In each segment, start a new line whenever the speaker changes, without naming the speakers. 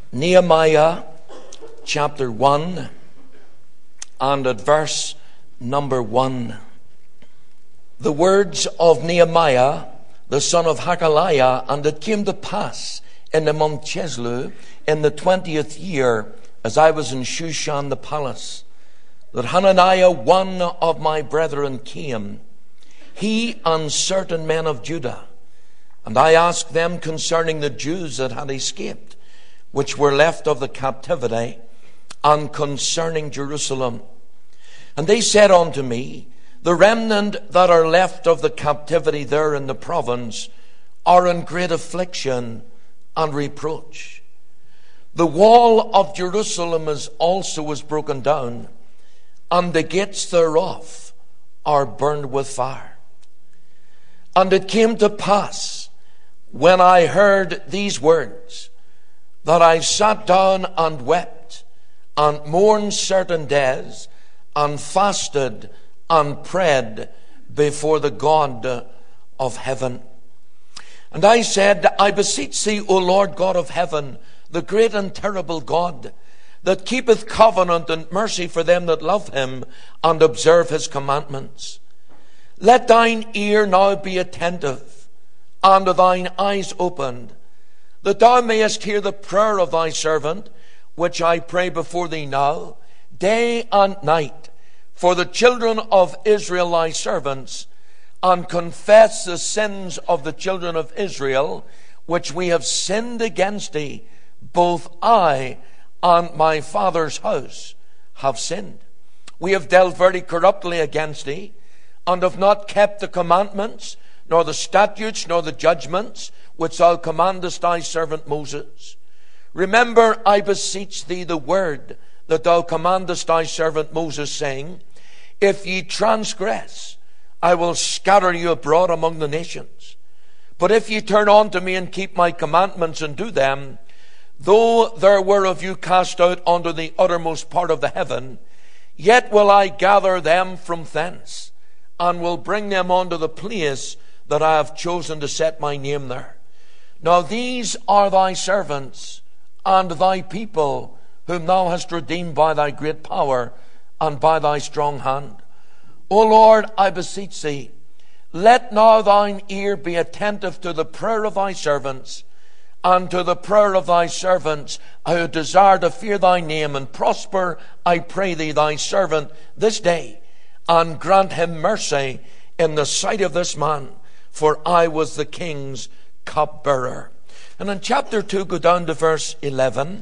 Nehemiah chapter 1 and at verse number 1. The words of Nehemiah, the son of Hakaliah. And it came to pass in the month Chisleu, in the 20th year, as I was in Shushan the palace, that Hananiah, one of my brethren, came, he and certain men of Judah. And I asked them concerning the Jews that had escaped, which were left of the captivity, and concerning Jerusalem. And they said unto me, the remnant that are left of the captivity there in the province are in great affliction and reproach. The wall of Jerusalem also is broken down, and the gates thereof are burned with fire. And it came to pass, when I heard these words, that I sat down and wept, and mourned certain days, and fasted and prayed before the God of heaven. And I said, I beseech thee, O Lord God of heaven, the great and terrible God, that keepeth covenant and mercy for them that love him and observe his commandments. Let thine ear now be attentive, and thine eyes opened, that thou mayest hear the prayer of thy servant, which I pray before thee now, day and night, for the children of Israel thy servants, and confess the sins of the children of Israel, which we have sinned against thee. Both I and my father's house have sinned. We have dealt very corruptly against thee, and have not kept the commandments, nor the statutes, nor the judgments, which thou commandest thy servant Moses. Remember, I beseech thee, the word that thou commandest thy servant Moses, saying, if ye transgress, I will scatter you abroad among the nations. But if ye turn unto me and keep my commandments and do them, though there were of you cast out unto the uttermost part of the heaven, yet will I gather them from thence, and will bring them unto the place that I have chosen to set my name there. Now these are thy servants and thy people, whom thou hast redeemed by thy great power and by thy strong hand. O Lord, I beseech thee, let now thine ear be attentive to the prayer of thy servants, and to the prayer of thy servants who desire to fear thy name, and prosper, I pray thee, thy servant this day, and grant him mercy in the sight of this man, for I was the king's cupbearer. And in chapter 2, go down to verse 11.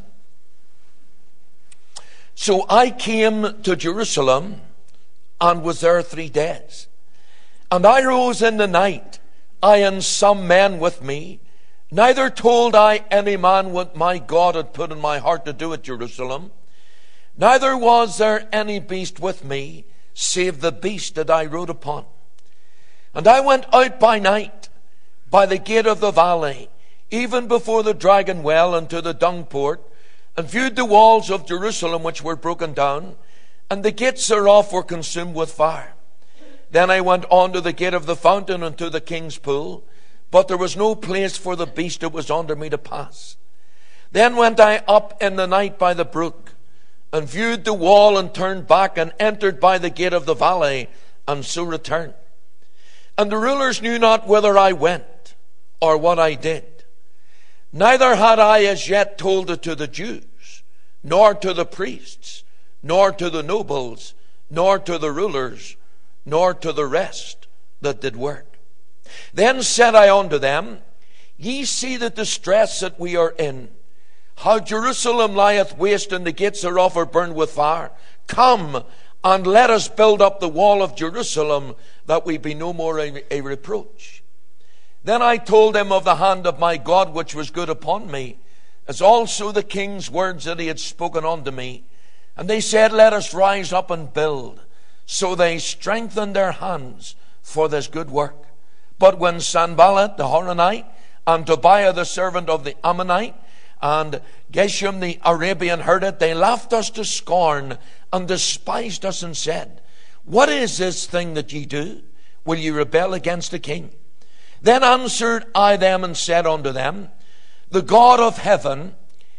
So I came to Jerusalem, and was there 3 days. And I rose in the night, I and some men with me. Neither told I any man what my God had put in my heart to do at Jerusalem. Neither was there any beast with me, save the beast that I rode upon. And I went out by night, by the gate of the valley, even before the dragon well, unto the dung port, and viewed the walls of Jerusalem which were broken down, and the gates thereof were consumed with fire. Then I went on to the gate of the fountain unto the king's pool, but there was no place for the beast that was under me to pass. Then went I up in the night by the brook, and viewed the wall, and turned back, and entered by the gate of the valley, and so returned. And the rulers knew not whither I went, or what I did. Neither had I as yet told it to the Jews, nor to the priests, nor to the nobles, nor to the rulers, nor to the rest that did work. Then said I unto them, ye see the distress that we are in, how Jerusalem lieth waste, and the gates thereof are burned with fire. Come, and let us build up the wall of Jerusalem, that we be no more a reproach. Then I told them of the hand of my God which was good upon me, as also the king's words that he had spoken unto me. And they said, let us rise up and build. So they strengthened their hands for this good work. But when Sanballat the Horonite, and Tobiah the servant of the Ammonite, and Geshem the Arabian heard it, they laughed us to scorn, and despised us, and said, what is this thing that ye do? Will ye rebel against the king? Then answered I them and said unto them, the God of heaven,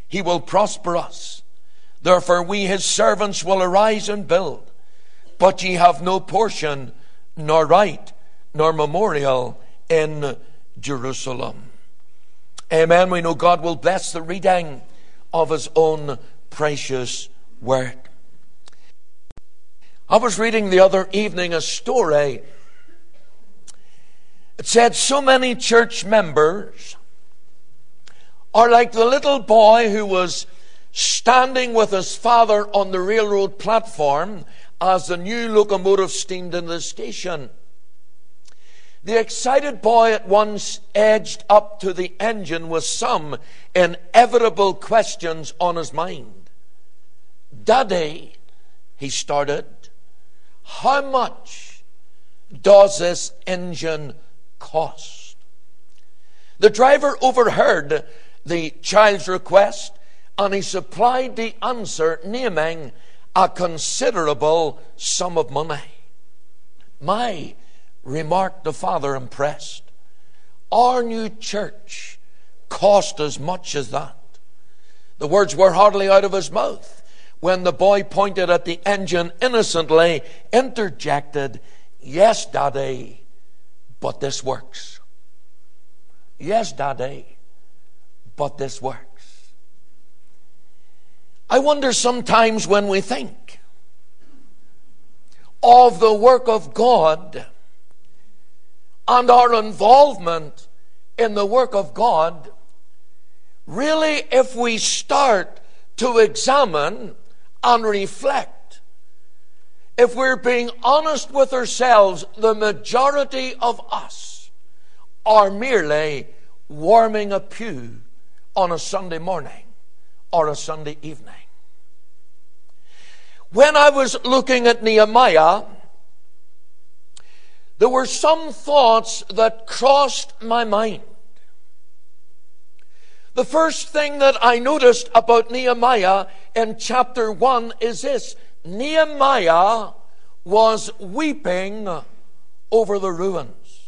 he will prosper us. Therefore we his servants will arise and build. But ye have no portion, nor right, nor memorial in Jerusalem. Amen. We know God will bless the reading of his own precious word. I was reading the other evening a story. It said so many church members are like the little boy who was standing with his father on the railroad platform as the new locomotive steamed into the station. The excited boy at once edged up to the engine with some inevitable questions on his mind. "Daddy," he started, "how much does this engine cost?" The driver overheard the child's request, and he supplied the answer, naming a considerable sum of money. "My," remarked the father, impressed, "our new church cost as much as that." The words were hardly out of his mouth when the boy pointed at the engine, innocently interjected, "Yes, Daddy, but this works. Yes, Daddy, but this works." I wonder sometimes when we think of the work of God and our involvement in the work of God, really, if we start to examine and reflect, if we're being honest with ourselves, the majority of us are merely warming a pew on a Sunday morning or a Sunday evening. When I was looking at Nehemiah, there were some thoughts that crossed my mind. The first thing that I noticed about Nehemiah in chapter 1 is this: Nehemiah was weeping over the ruins.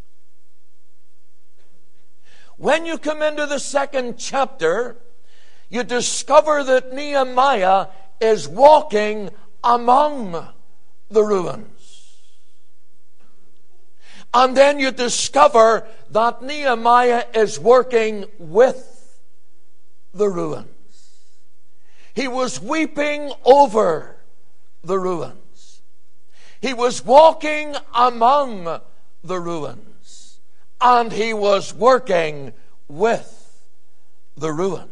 When you come into the second chapter, you discover that Nehemiah is walking among the ruins. And then you discover that Nehemiah is working with the ruins. He was weeping over the ruins. He was walking among the ruins. And he was working with the ruins.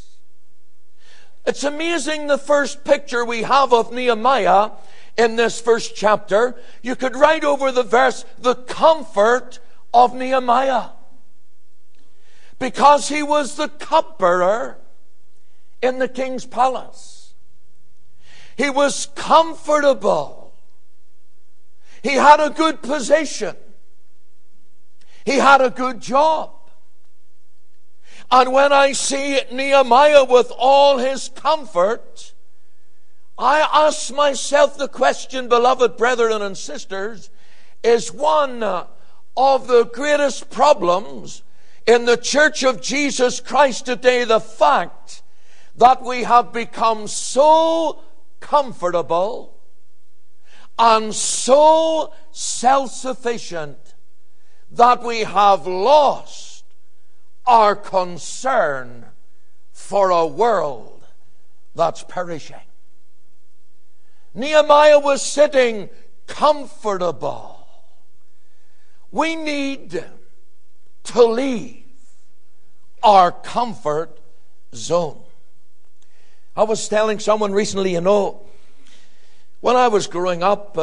It's amazing, the first picture we have of Nehemiah in this first chapter. You could write over the verse, "the comfort of Nehemiah," because he was the cupbearer in the king's palace. He was comfortable. He had a good position. He had a good job. And when I see Nehemiah with all his comfort, I ask myself the question, beloved brethren and sisters, is one of the greatest problems in the Church of Jesus Christ today the fact that we have become so comfortable and so self-sufficient that we have lost our concern for a world that's perishing. Nehemiah was sitting comfortable. We need to leave our comfort zone. I was telling someone recently, when I was growing up,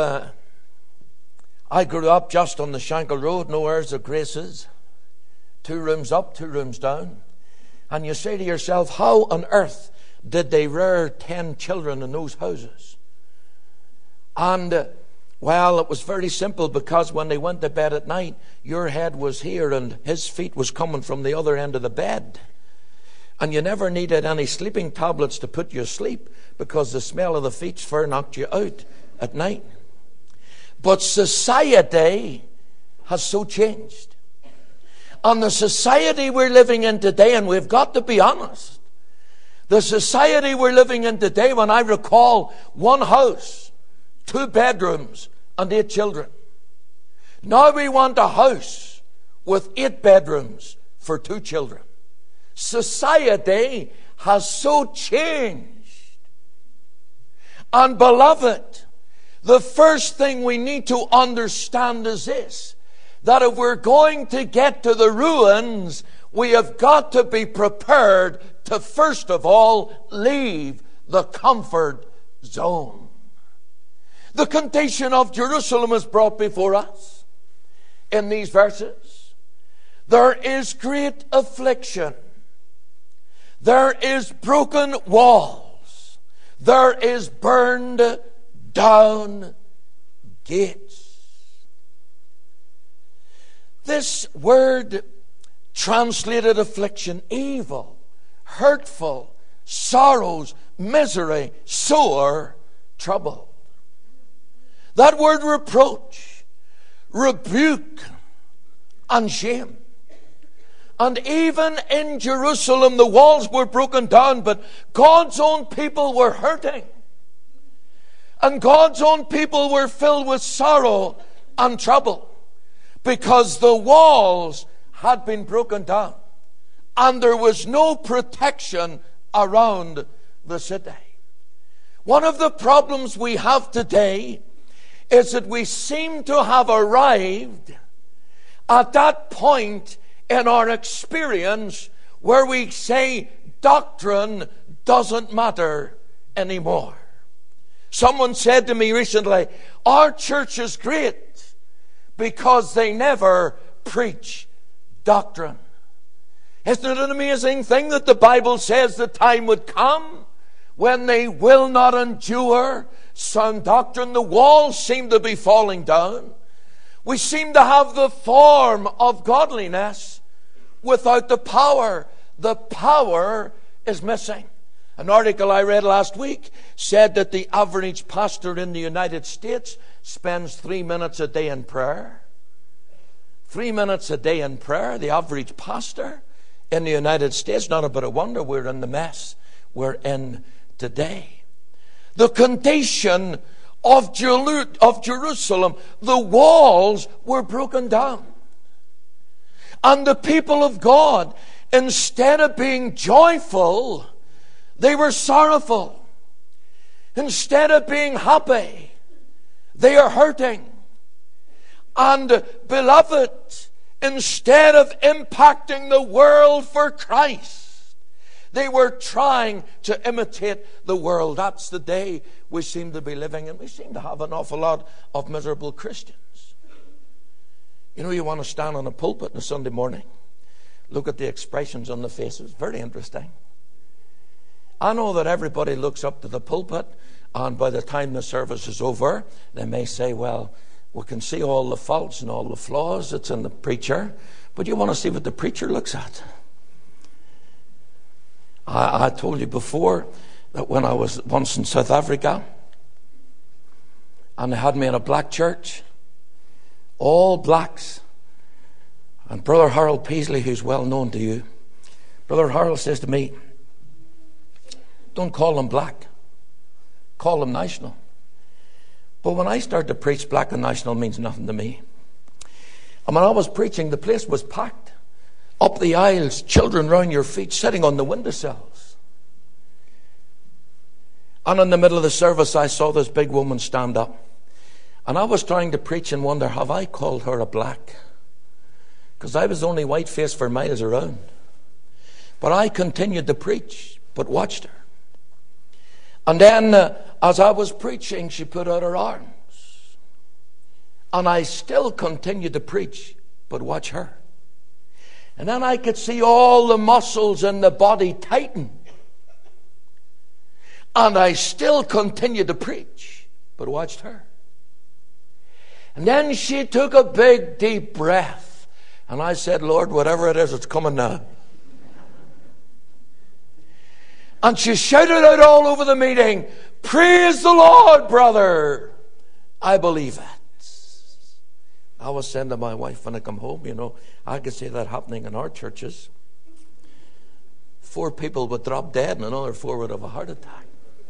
I grew up just on the Shankill Road, no Airs of Graces. 2 rooms up, 2 rooms down. And you say to yourself, how on earth did they rear 10 children in those houses? And, well, it was very simple, because when they went to bed at night, your head was here and his feet was coming from the other end of the bed. And you never needed any sleeping tablets to put you asleep, because the smell of the feet's fur knocked you out at night. But society has so changed. And the society we're living in today, and we've got to be honest, The society we're living in today, when I recall one house, 2 bedrooms, and 8 children. Now we want a house with 8 bedrooms for 2 children. Society has so changed. And beloved, the first thing we need to understand is this, that if we're going to get to the ruins, we have got to be prepared to first of all leave the comfort zone. The condition of Jerusalem is brought before us in these verses. There is great affliction. There is broken walls. There is burned down gates. This word translated affliction, evil, hurtful, sorrows, misery, sore, trouble. That word reproach, rebuke, and shame. And even in Jerusalem, the walls were broken down, but God's own people were hurting. And God's own people were filled with sorrow and trouble because the walls had been broken down and there was no protection around the city. One of the problems we have today is that we seem to have arrived at that point in our experience where we say doctrine doesn't matter anymore. Someone said to me recently, our church is great because they never preach doctrine. Isn't it an amazing thing that the Bible says the time would come when they will not endure sound doctrine? The walls seem to be falling down. We seem to have the form of godliness without the power. The power is missing. An article I read last week said that the average pastor in the United States spends 3 minutes a day in prayer. 3 minutes a day in prayer, the average pastor in the United States. Not a bit of wonder we're in the mess we're in today. The condition of Jerusalem, the walls were broken down. And the people of God, instead of being joyful, they were sorrowful. Instead of being happy, they are hurting. And beloved, instead of impacting the world for Christ, they were trying to imitate the world. That's the day we seem to be living in. We seem to have an awful lot of miserable Christians. You know, you want to stand on a pulpit on a Sunday morning, look at the expressions on the faces. Very interesting. I know that everybody looks up to the pulpit, and by the time the service is over, they may say, well, we can see all the faults and all the flaws that's in the preacher, but you want to see what the preacher looks at. I told you before that when I was once in South Africa, and they had me in a black church, all blacks, and Brother Harold Peasley, who's well known to you, Brother Harold says to me, don't call them black, call them national. But when I started to preach, black and national means nothing to me. And when I was preaching, the place was packed. Up the aisles, children round your feet, sitting on the windowsills. And in the middle of the service, I saw this big woman stand up. And I was trying to preach and wonder, have I called her a black? Because I was only white-faced for miles around. But I continued to preach, but watched her. And then, as I was preaching, she put out her arms. And I still continued to preach, but watch her. And then I could see all the muscles in the body tighten. And I still continued to preach, but watched her. And then she took a big, deep breath. And I said, Lord, whatever it is, it's coming now. And she shouted out all over the meeting, praise the Lord, brother. I believe it. I was saying to my wife when I come home, you know, I could see that happening in our churches. 4 people would drop dead and another 4 would have a heart attack.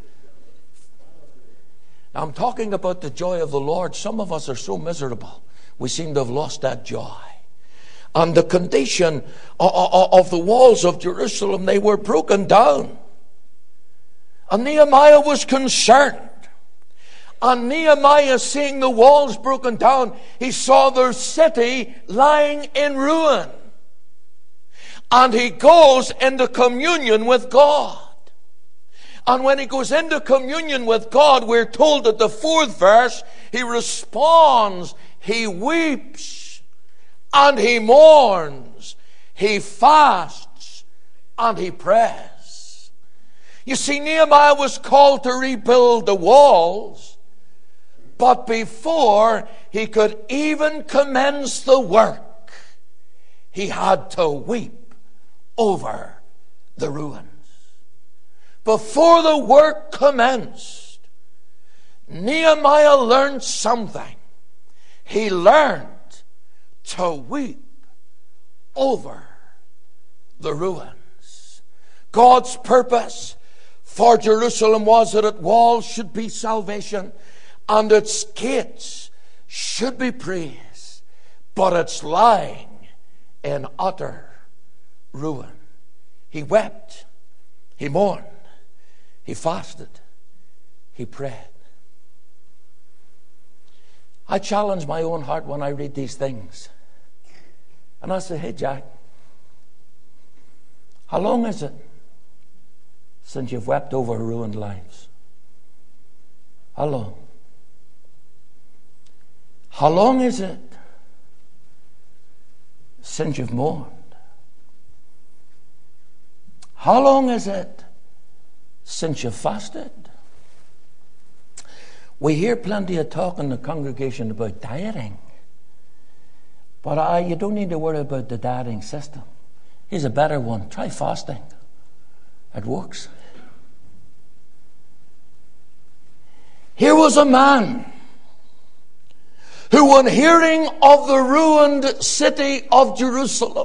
Now, I'm talking about the joy of the Lord. Some of us are so miserable, we seem to have lost that joy. And the condition of the walls of Jerusalem, they were broken down. And Nehemiah was concerned. And Nehemiah, seeing the walls broken down, he saw their city lying in ruin. And he goes into communion with God. And when he goes into communion with God, we're told at the 4th verse, he responds, he weeps, and he mourns, he fasts, and he prays. You see, Nehemiah was called to rebuild the walls, but before he could even commence the work, he had to weep over the ruins. Before the work commenced, Nehemiah learned something. He learned to weep over the ruins. God's purpose for Jerusalem was that its walls should be salvation and its gates should be praise, but it's lying in utter ruin. He wept, he mourned, he fasted, he prayed. I challenge my own heart when I read these things. And I say, hey, Jack, how long is it since you've wept over ruined lives? How long? How long is it since you've mourned? How long is it since you've fasted? We hear plenty of talk in the congregation about dieting. But you don't need to worry about the dieting system. Here's a better one. Try fasting. It works. Here was a man who, on hearing of the ruined city of Jerusalem,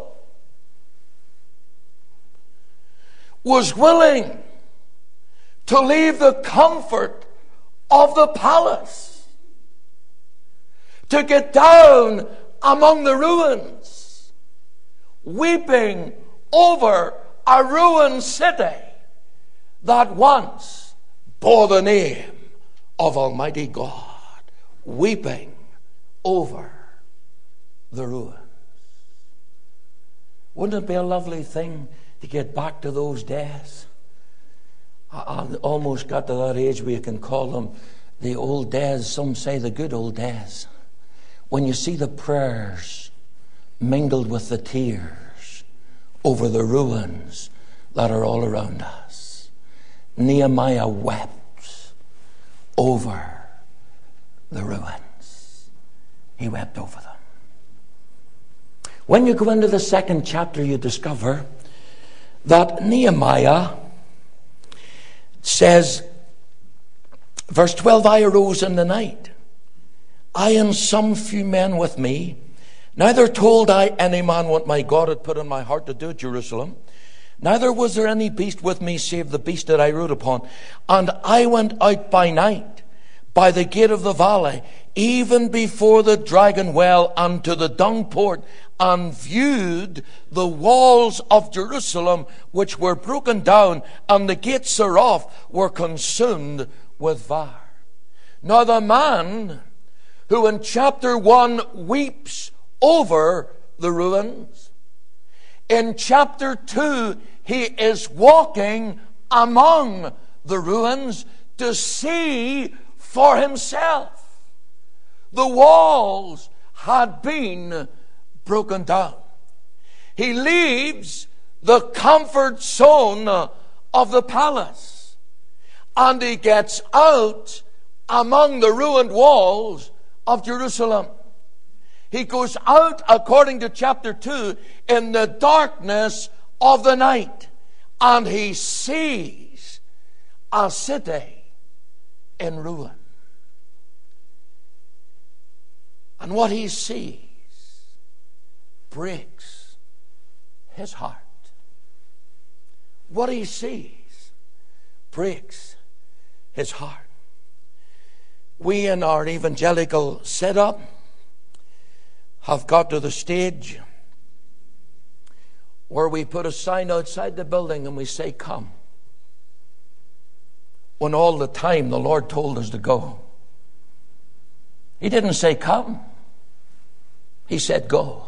was willing to leave the comfort of the palace to get down among the ruins, weeping over a ruined city that once bore the name of Almighty God, weeping over the ruins. Wouldn't it be a lovely thing to get back to those days? I almost got to that age where you can call them the old days. Some say the good old days. When you see the prayers mingled with the tears over the ruins that are all around us. Nehemiah wept over the ruins. He wept over them. When you go into the 2nd chapter, you discover that Nehemiah says, verse 12, I arose in the night, I and some few men with me. Neither told I any man what my God had put in my heart to do at Jerusalem. Neither was there any beast with me save the beast that I rode upon. And I went out by night by the gate of the valley, even before the dragon well, unto the dung port, and viewed the walls of Jerusalem, which were broken down, and the gates thereof were consumed with fire. Now the man who in chapter 1 weeps over the ruins, in chapter 2 he is walking among the ruins to see for himself. The walls had been broken down. He leaves the comfort zone of the palace and he gets out among the ruined walls of Jerusalem. He goes out, according to chapter 2, in the darkness of the night, and he sees a city in ruin. And what he sees breaks his heart. what he sees breaks his heart. We in our evangelical setup have got to the stage where we put a sign outside the building and we say, come. When all the time the Lord told us to go. He didn't say come. He said go.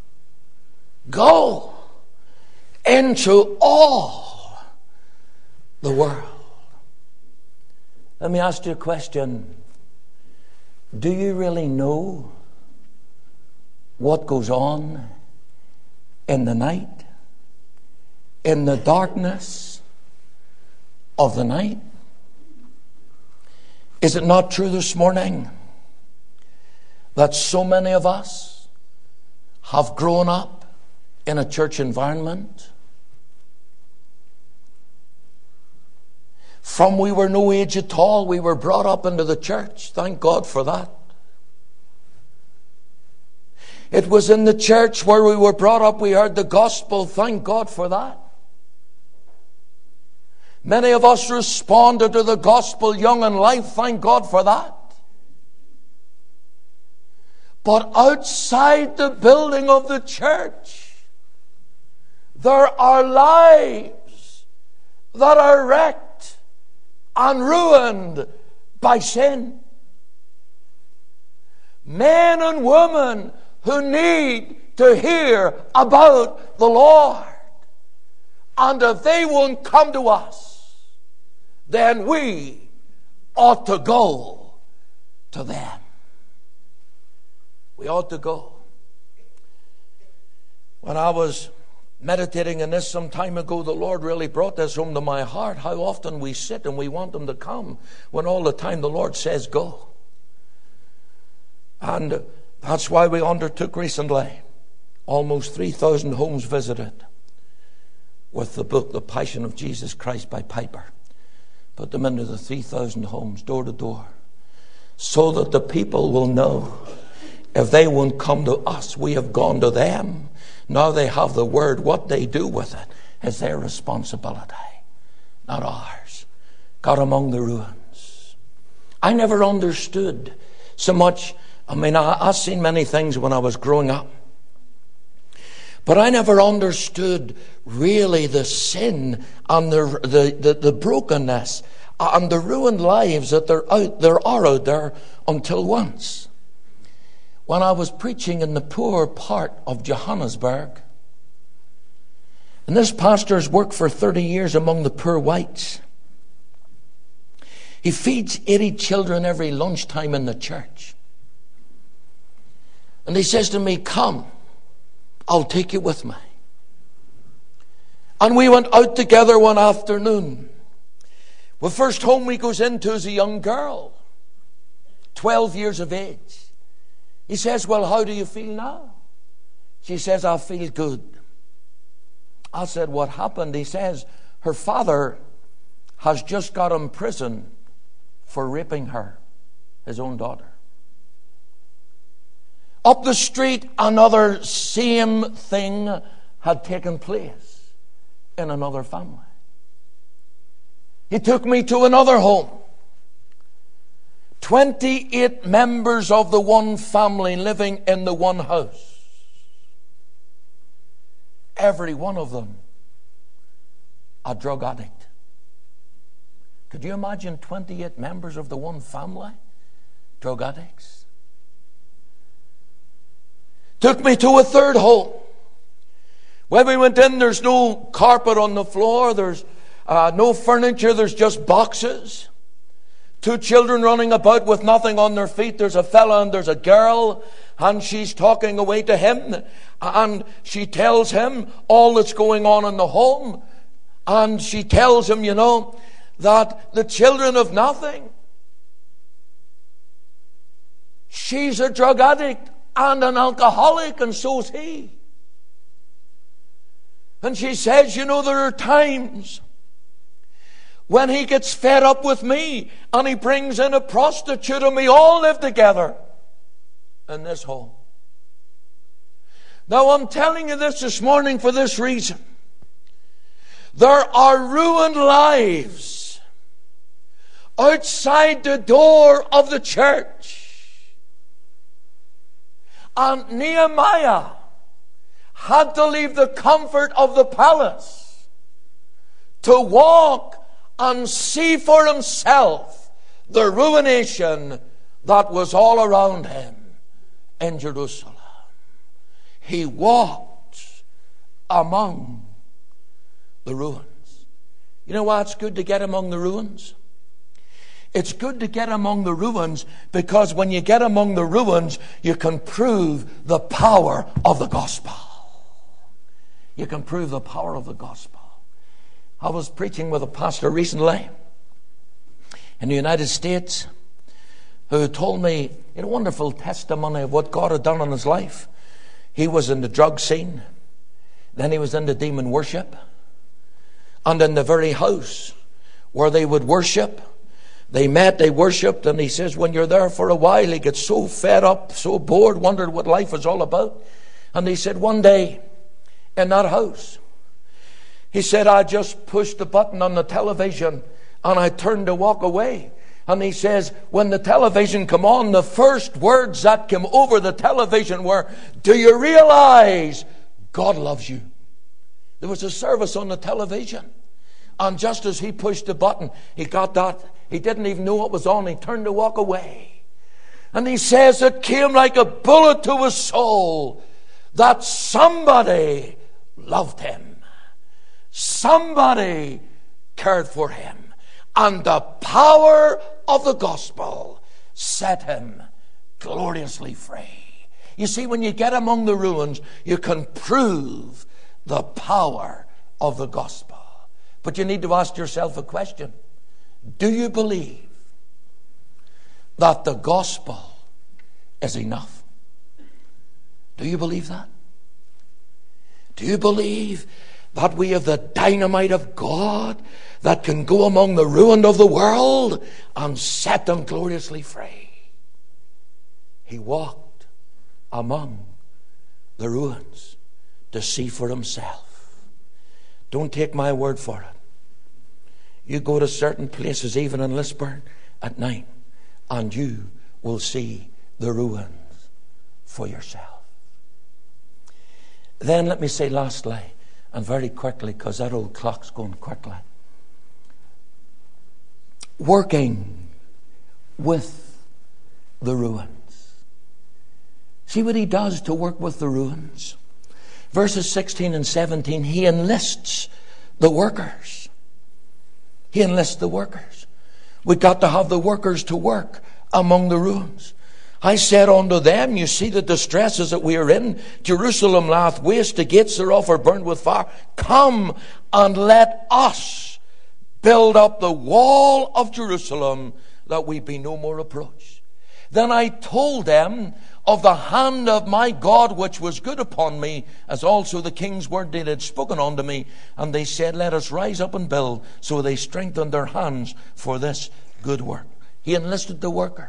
Go into all the world. Let me ask you a question. Do you really know what goes on in the night? In the darkness of the night? Is it not true this morning that so many of us have grown up in a church environment? From we were no age at all, we were brought up into the church. Thank God for that. It was in the church where we were brought up, we heard the gospel. Thank God for that. Many of us responded to the gospel young in life. Thank God for that. But outside the building of the church, there are lives that are wrecked and ruined by sin. Men and women who need to hear about the Lord. And if they won't come to us, then we ought to go to them. We ought to go. When I was meditating on this some time ago, the Lord really brought this home to my heart. How often we sit and we want them to come when all the time the Lord says go. And that's why we undertook recently almost 3,000 homes visited with the book The Passion of Jesus Christ by Piper. Put them into the 3,000 homes, door to door, so that the people will know if they won't come to us, we have gone to them. Now they have the word. What they do with it is their responsibility, not ours. God among the ruins. I never understood so much. I've seen many things when I was growing up. But I never understood really the sin and the brokenness and the ruined lives that there are out there until once. When I was preaching in the poor part of Johannesburg, and this pastor's worked for 30 years among the poor whites. He feeds 80 children every lunchtime in the church. And he says to me, come, I'll take you with me. And we went out together one afternoon. The first home we goes into is a young girl, 12 years of age. He says, well, how do you feel now? She says, I feel good. I said, what happened? He says, her father has just got in prison for raping her, his own daughter. Up the street, another same thing had taken place in another family. He took me to another home. 28 members of the one family living in the one house. Every one of them a drug addict. Could you imagine 28 members of the one family drug addicts? Took me to a third home. When we went in, there's no carpet on the floor. There's no furniture. There's just boxes. 2 children running about with nothing on their feet. There's a fella and there's a girl. And she's talking away to him. And she tells him all that's going on in the home. And she tells him, that the children have nothing. She's a drug addict and an alcoholic, and so's he. And she says, there are times when he gets fed up with me and he brings in a prostitute and we all live together in this home. Now I'm telling you this morning for this reason. There are ruined lives outside the door of the church. And Nehemiah had to leave the comfort of the palace to walk and see for himself the ruination that was all around him in Jerusalem. He walked among the ruins. You know why it's good to get among the ruins? It's good to get among the ruins because when you get among the ruins, you can prove the power of the gospel. You can prove the power of the gospel. I was preaching with a pastor recently in the United States who told me a wonderful testimony of what God had done in his life. He was in the drug scene. Then he was into demon worship. And in the very house where they would worship, they met, they worshipped, and he says when you're there for a while, he gets so fed up, so bored, wondered what life was all about. And he said one day in that house, he said, I just pushed the button on the television and I turned to walk away. And he says, when the television came on, the first words that came over the television were, do you realize God loves you? There was a service on the television. And just as he pushed the button, he got that. He didn't even know what was on. He turned to walk away. And he says it came like a bullet to his soul that somebody loved him. Somebody cared for him. And the power of the gospel set him gloriously free. You see, when you get among the ruins, you can prove the power of the gospel. But you need to ask yourself a question. Do you believe that the gospel is enough? Do you believe that? Do you believe that we have the dynamite of God that can go among the ruin of the world and set them gloriously free? He walked among the ruins to see for himself. Don't take my word for it. You go to certain places, even in Lisburn, at night, and you will see the ruins for yourself. Then let me say lastly, and very quickly, because that old clock's going quickly, working with the ruins. See what he does to work with the ruins. Verses 16 and 17, he enlists the workers. He enlists the workers. We've got to have the workers to work among the ruins. I said unto them, you see the distresses that we are in. Jerusalem lieth waste, the gates thereof are burned with fire. Come and let us build up the wall of Jerusalem, that we be no more reproached. Then I told them of the hand of my God which was good upon me, as also the king's word that had spoken unto me. And they said, let us rise up and build. So they strengthened their hands for this good work. He enlisted the workers.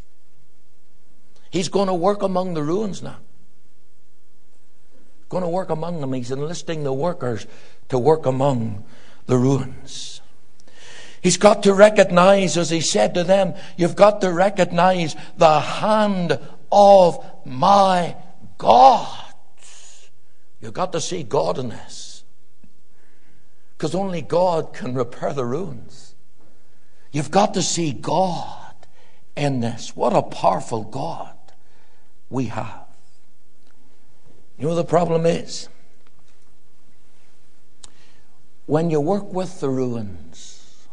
He's going to work among the ruins now. Going to work among them. He's enlisting the workers to work among the ruins. He's got to recognize, as he said to them, you've got to recognize the hand of my God. You've got to see God in this. Because only God can repair the ruins. You've got to see God in this. What a powerful God we have. You know the problem is, when you work with the ruins,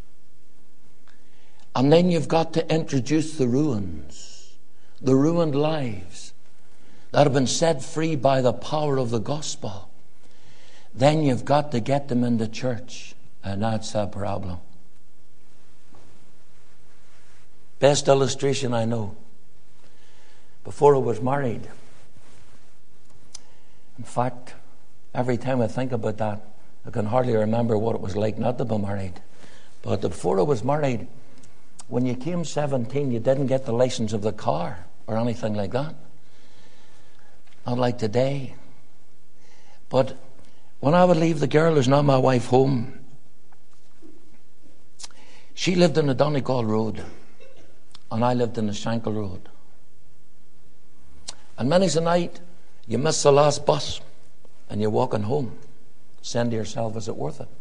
and then you've got to introduce the ruins, the ruined lives that have been set free by the power of the gospel, then you've got to get them into church, and that's a problem. Best illustration I know. Before I was married, in fact, every time I think about that, I can hardly remember what it was like not to be married. But before I was married, when you came 17, you didn't get the license of the car or anything like that. Not like today. But when I would leave the girl who's now my wife home, she lived in the Donegal Road and I lived in the Shankill Road. And many's a night you miss the last bus and you're walking home, saying to yourself, is it worth it?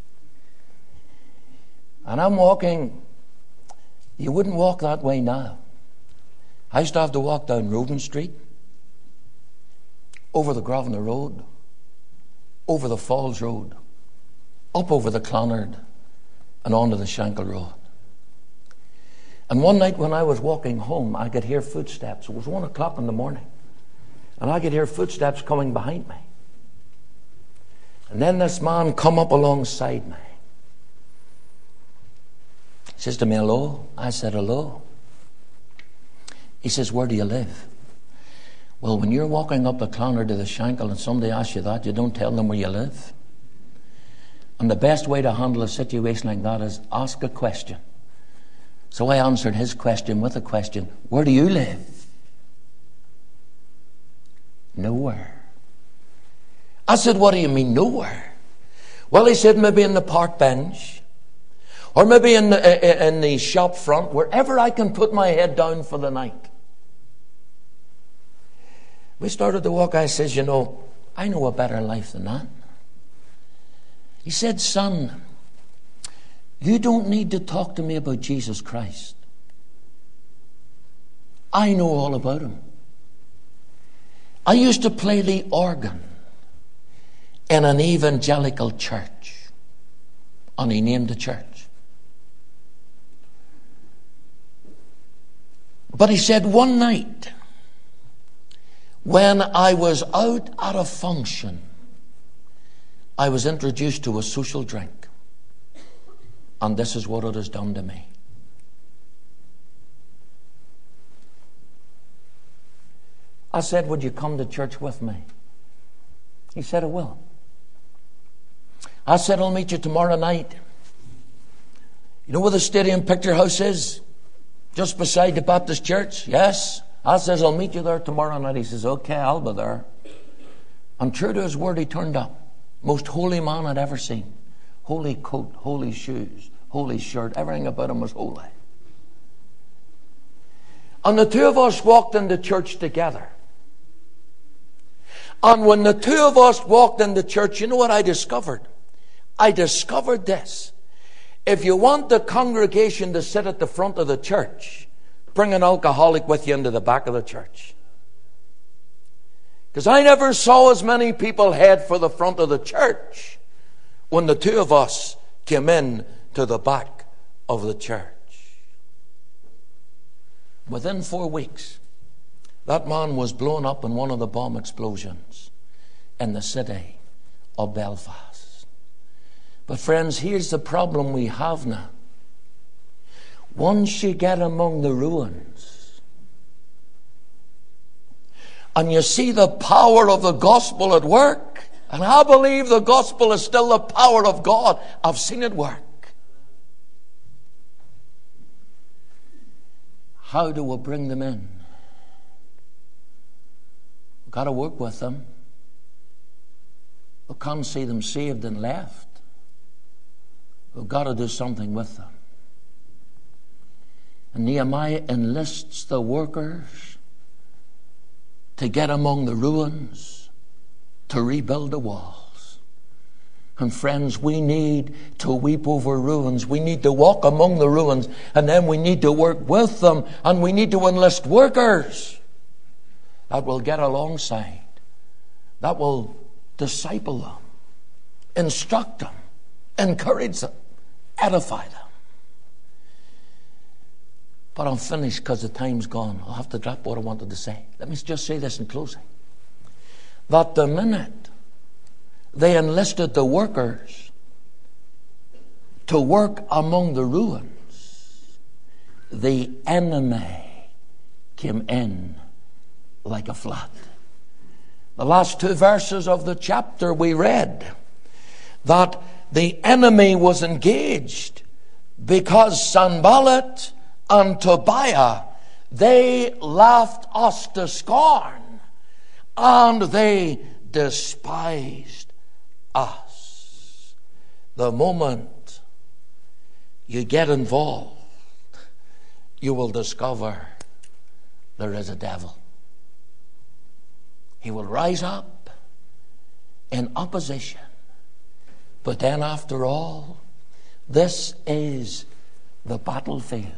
And I'm walking. You wouldn't walk that way now. I used to have to walk down Roden Street, over the Grosvenor Road, over the Falls Road, up over the Clonard, and onto the Shankill Road. And one night when I was walking home, I could hear footsteps. It was 1 o'clock in the morning. And I could hear footsteps coming behind me. And then this man come up alongside me. He says to me, hello? I said, hello. He says, where do you live? Well, when you're walking up the Clonard to the Shankill and somebody asks you that, you don't tell them where you live. And the best way to handle a situation like that is ask a question. So I answered his question with a question. Where do you live? Nowhere. I said, what do you mean nowhere? Well, he said, maybe in the park bench, or maybe in the shop front, wherever I can put my head down for the night. We started to walk. I says, I know a better life than that. He said, son, you don't need to talk to me about Jesus Christ. I know all about him. I used to play the organ in an evangelical church. And he named the church. But he said, one night, when I was out at a function, I was introduced to a social drink. And this is what it has done to me. I said, would you come to church with me? He said, I will. I said, I'll meet you tomorrow night. You know where the Stadium Picture House is? Just beside the Baptist Church? Yes. I says, I'll meet you there tomorrow night. He says, okay, I'll be there. And true to his word, he turned up. Most holy man I'd ever seen. Holy coat, holy shoes, holy shirt. Everything about him was holy. And the two of us walked into church together. And when the two of us walked into church, you know what I discovered? I discovered this. If you want the congregation to sit at the front of the church, bring an alcoholic with you into the back of the church. Because I never saw as many people head for the front of the church when the two of us came in to the back of the church. Within 4 weeks, that man was blown up in one of the bomb explosions in the city of Belfast. But friends, here's the problem we have now. Once you get among the ruins and you see the power of the gospel at work, and I believe the gospel is still the power of God. I've seen it work. How do we bring them in? We've got to work with them. We can't see them saved and left. We've got to do something with them. And Nehemiah enlists the workers to get among the ruins, to rebuild the walls. And friends, we need to weep over ruins. We need to walk among the ruins, and then we need to work with them, and we need to enlist workers that will get alongside, that will disciple them, instruct them, encourage them, edify them. But I'm finished because the time's gone. I'll have to drop what I wanted to say. Let me just say this in closing. That the minute they enlisted the workers to work among the ruins, the enemy came in like a flood. The last 2 verses of the chapter we read that the enemy was engaged because Sanballat and Tobiah, they laughed us to scorn and they despised us. The moment you get involved, you will discover there is a devil. He will rise up in opposition. But then after all, this is the battlefield.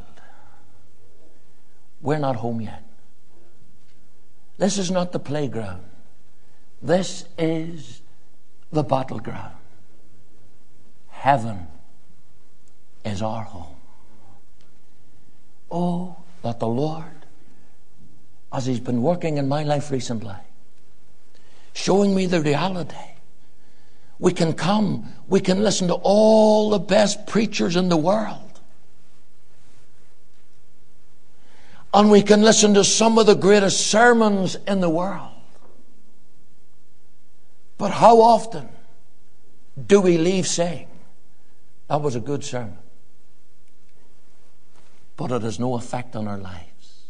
We're not home yet. This is not the playground. This is the battleground. Heaven is our home. Oh, that the Lord, as He's been working in my life recently, showing me the reality. We can come, we can listen to all the best preachers in the world. And we can listen to some of the greatest sermons in the world. But how often do we leave saying, that was a good sermon, but it has no effect on our lives?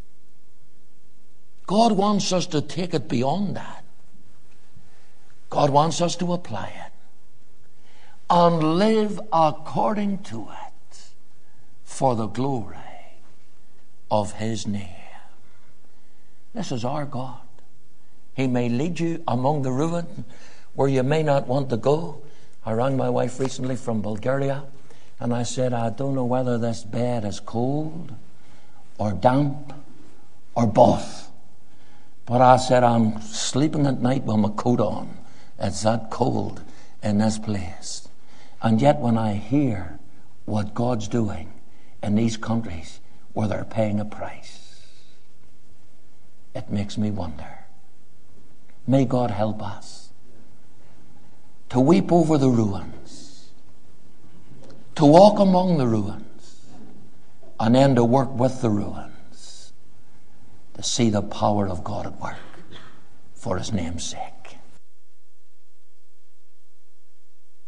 God wants us to take it beyond that. God wants us to apply it and live according to it for the glory of His name. This is our God. He may lead you among the ruin where you may not want to go. I rang my wife recently from Bulgaria, and I said, I don't know whether this bed is cold or damp or both. But I said, I'm sleeping at night with my coat on. It's that cold in this place. And yet when I hear what God's doing in these countries where they're paying a price, it makes me wonder. May God help us to weep over the ruins, to walk among the ruins, and then to work with the ruins, to see the power of God at work for His name's sake.